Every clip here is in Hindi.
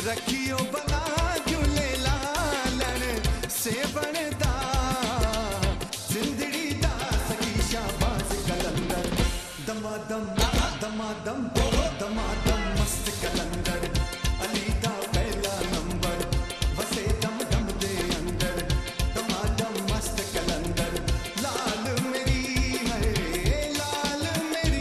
रखियो भला झूले लालण से बनदा जिंदड़ी दा सखी शाबाश कलंदर दमादम दमादम दमादम मस्त कलंदर अली दा पहला नंबर वसे दम दम दे अंदर दमादम मस्त कलंदर लाल मेरी है लाल मेरी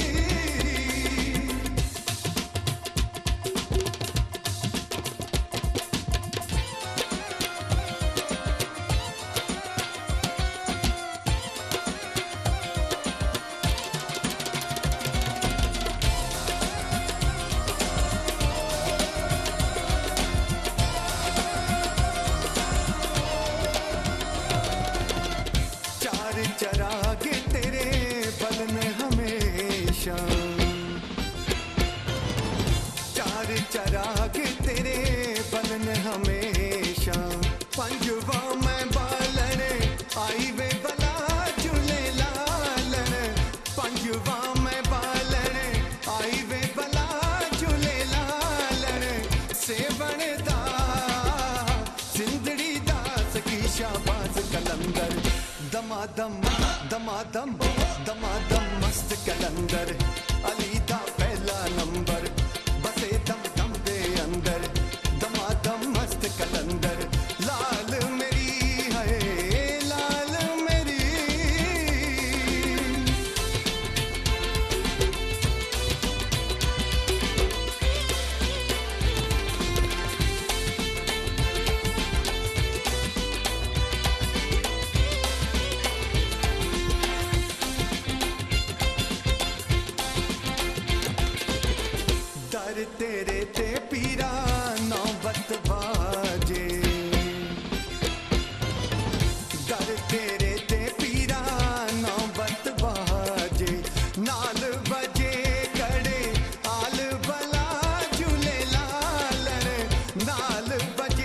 चराग तेरे बलन हमेशा चार चराग तेरे बलन हमेशा पंजवा मैं बालन आई वे बला झूले लालन पंजवा मैं बालन आई वे बला झूले लालन से बनदा जिंदड़ी दा सखी शाबाश कलंदर दमादम दमादम दमादम मस्त कलंदर अली दा पहला नंबर बसे दम दम दे अंदर दमादम मस्त कलंदर लाल मेरी है लाल मेरी दर तेरे ते पीरा नौबत बाजे दर तेरे ते पीरा नौबत बाजे नाल बजे कड़े आल बला झूले लालण नाल बजे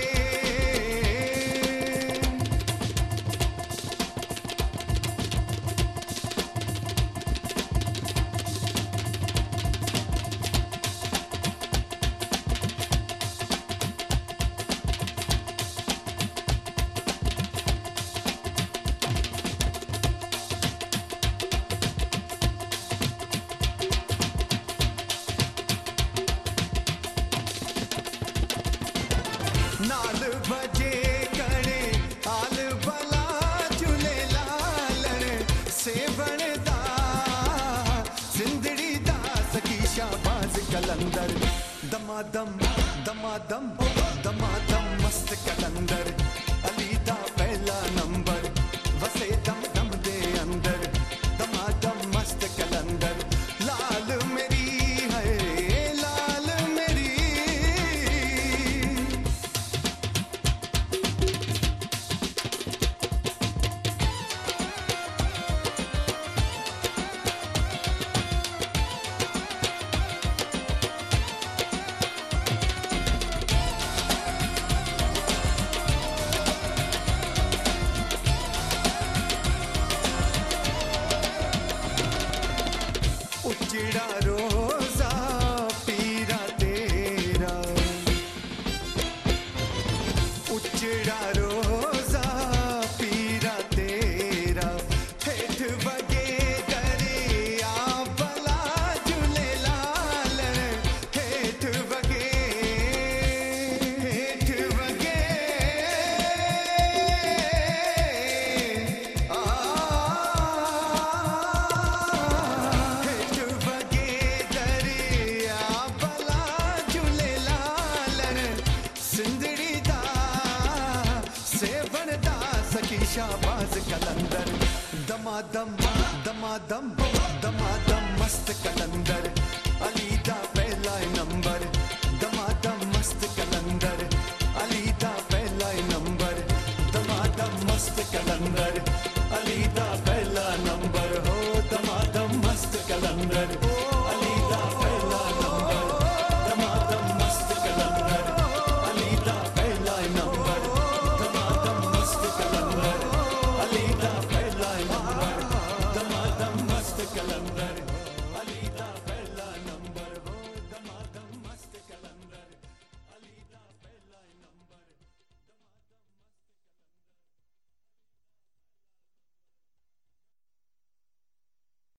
नाल बजे कड़े आल बला झूले लालण से बनदा जिंदड़ी दा सखी शाबाश कलंदर दमादम दमादम दमादम मस्त कलंदर अली दा पहला नंबर वसे दम दम दे अंदर दमादम मस्त कलंदर लाल मेरी है लाल मेरी उजड़ा रोजा पीरा तेरा उजड़ा रोजा पीरा तेरा हेठ वगे दरिया भला झूले लालण हेठ वगे हेठ वगे शाबाश कलंदर दमादम दमादम दमादम मस्त कलंदर